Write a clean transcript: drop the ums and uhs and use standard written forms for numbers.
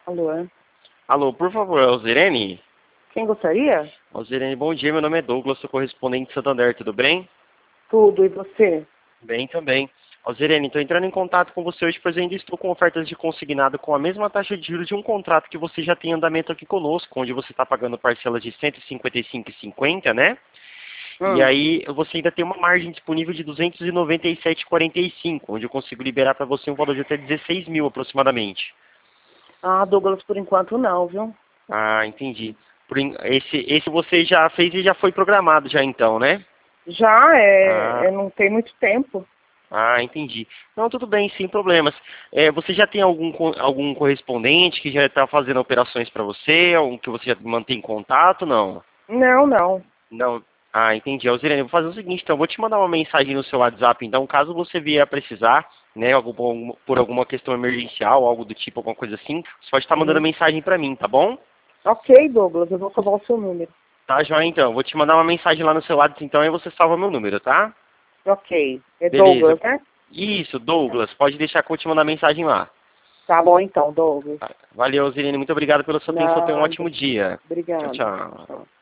Alô? Alô, por favor, Alzirene? Quem gostaria? Alzirene, bom dia, meu nome é Douglas, sou correspondente de Santander, tudo bem? Tudo, e você? Bem também. Alzirene, estou entrando em contato com você hoje, pois ainda estou com ofertas de consignado com a mesma taxa de juros de um contrato que você já tem em andamento aqui conosco, onde você está pagando parcela de R$ 155,50, né? E Hum. aí você ainda tem uma margem disponível de R$ 297,45, onde eu consigo liberar para você um valor de até 16 mil aproximadamente. Ah, Douglas, por enquanto não, viu? Ah, entendi. Esse você já fez e já foi programado já então, né? Já Ah, não tem muito tempo. entendi. Não, tudo bem, sem problemas. Você já tem algum correspondente que já está fazendo operações para você? Algum que você já mantém contato? Não. Não, não. Não. Ah, entendi. Alzirene, eu vou fazer o seguinte, então, eu vou te mandar uma mensagem no seu WhatsApp, então, caso você vier a precisar, né, por alguma questão emergencial, algo do tipo, alguma coisa assim, você pode estar mandando Uhum. mensagem para mim, tá bom? Ok, Douglas, eu vou salvar o seu número. Tá, joia, então. Vou te mandar uma mensagem lá no seu WhatsApp, então, e você salva meu número, tá? Ok. É Beleza. Douglas, né? Isso, Douglas. Pode deixar que eu vou te mandar mensagem lá. Tá bom então, Douglas. Valeu, Zirine. Muito obrigado pela sua atenção. Tenha um Nada. ótimo dia. Tchau, Obrigada. tchau. Tchau.